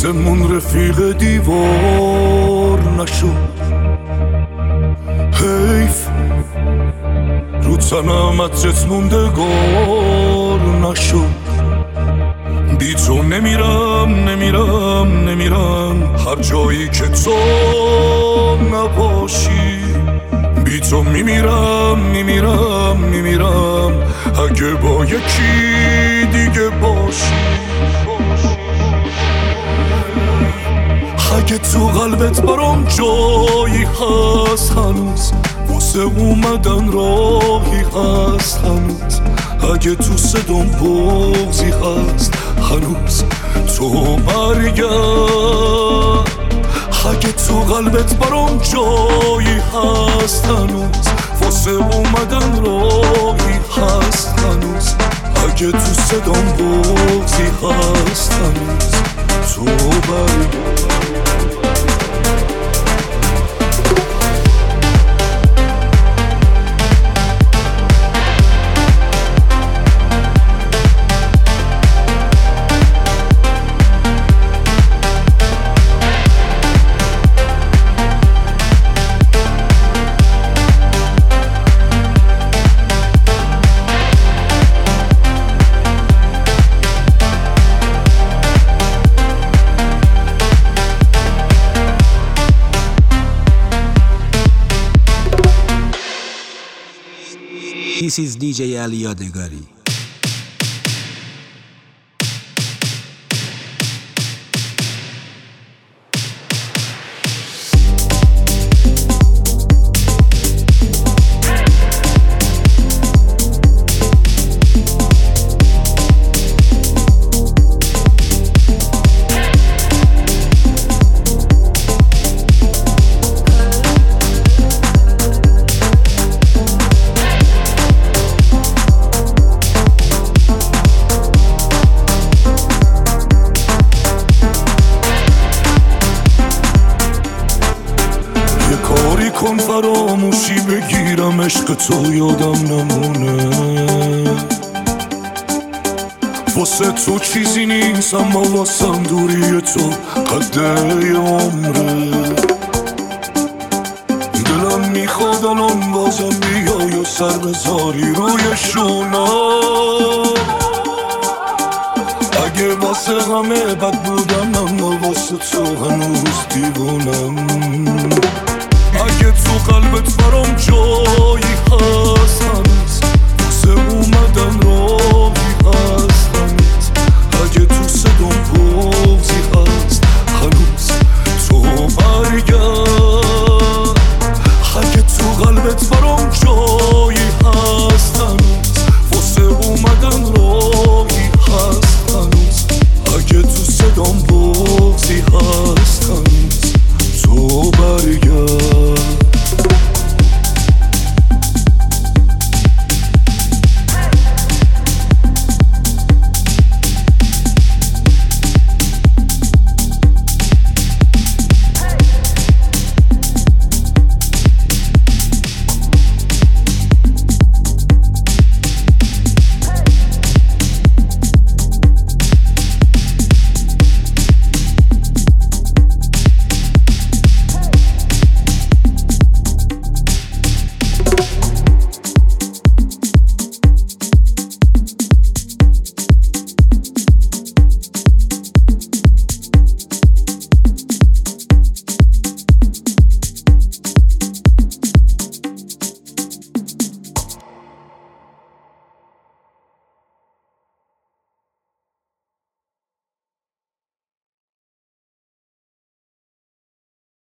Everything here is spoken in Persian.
واسمون رفیق دیوار نشد. حیف رو تنم عطرت موندگار نشد. بی تو نمیرم هر جایی که تو نباشی. بی تو میمیرم اگه با یکی دیگه باشی. اگه تو قلبت برام جایی هست هنوز، واسه اومدن راهی هست هنوز. اگه تو صدام بغضی هست هنوز، تو برگرد. اگه تو قلبت برام جایی هست هنوز، واسه اومدن راهی هست هنوز. اگه تو صدام بغضی هست هنوز، تو برگرد. This is DJ Ali Yadegari. کن فراموشی بگیرم عشق تو یادم نمونه. واسه تو چیزی نیست اما واسم دوری تو قده عمره. دلم میخواد الان بازم بیای و سر بذاری روی شونا. اگه واسه همه بد بودم اما واسه تو هنوز دیوونم. اگه تو قلبت برام جایی هست